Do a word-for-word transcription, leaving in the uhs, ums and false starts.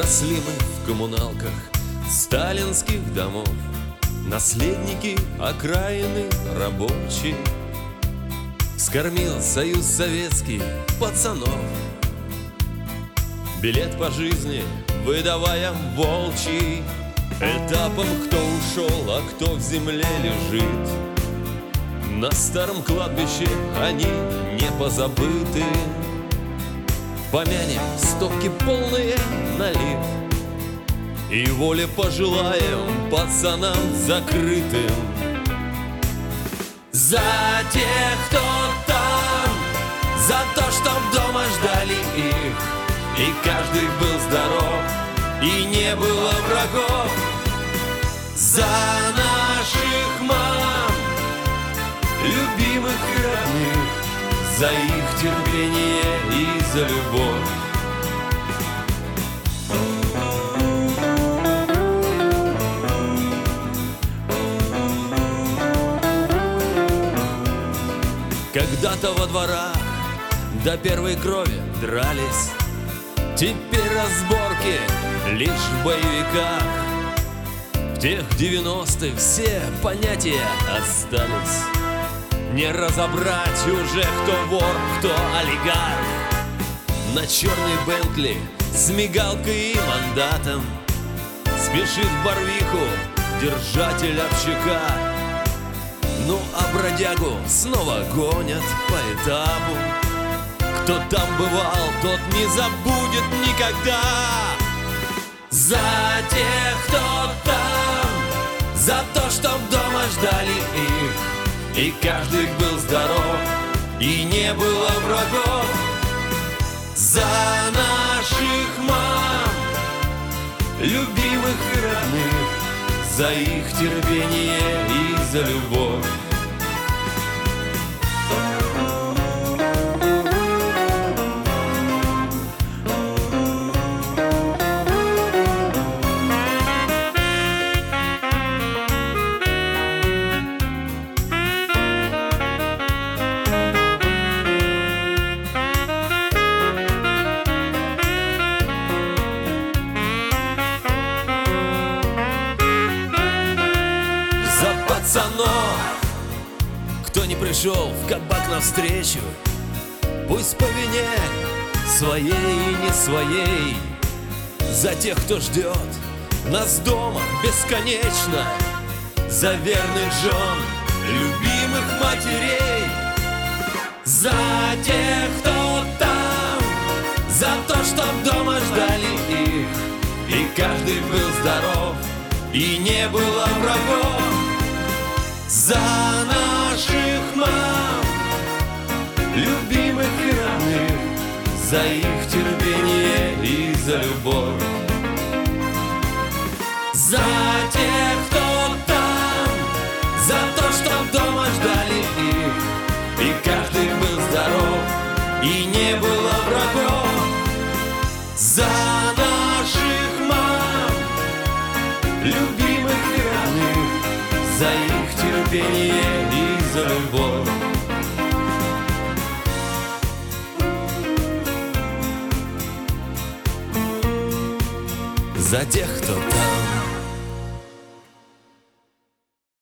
Росли мы в коммуналках сталинских домов, наследники окраины рабочие. Скормил Союз Советский пацанов, билет по жизни выдавая волчий. Этапом кто ушел, а кто в земле лежит. На старом кладбище они не позабыты. Помянем стопки полные налив и воли пожелаем пацанам закрытым. За тех, кто там, за то, что дома ждали их, и каждый был здоров, и не было врагов. За наших мам, любимых и родных, за их терпение и за любовь. Когда-то во дворах до первой крови дрались, теперь разборки лишь в боевиках. В тех девяностых все понятия остались. Не разобрать уже, кто вор, кто олигарх. На черной Бентли с мигалкой и мандатом спешит в Барвиху держатель общака. Ну а бродягу снова гонят по этапу. Кто там бывал, тот не забудет никогда. За тех, кто там, за то, что дома ждали их, и каждый был здоров, и не было врагов. За наших мам, любимых и родных, за их терпение и за любовь. Пацанов, кто не пришел в кабак навстречу, пусть по вине своей и не своей. За тех, кто ждет нас дома бесконечно, за верных жен, любимых матерей. За тех, кто там, за то, что дома ждали их, и каждый был здоров, и не было врагов. За наших мам, любимых и родных, за их терпение и за любовь. За тех, кто там, за то, что дома ждали их, и каждый был здоров, и не было врагов. За наших мам, любимых и родных, за их терпение и за любовь. За тех, кто там,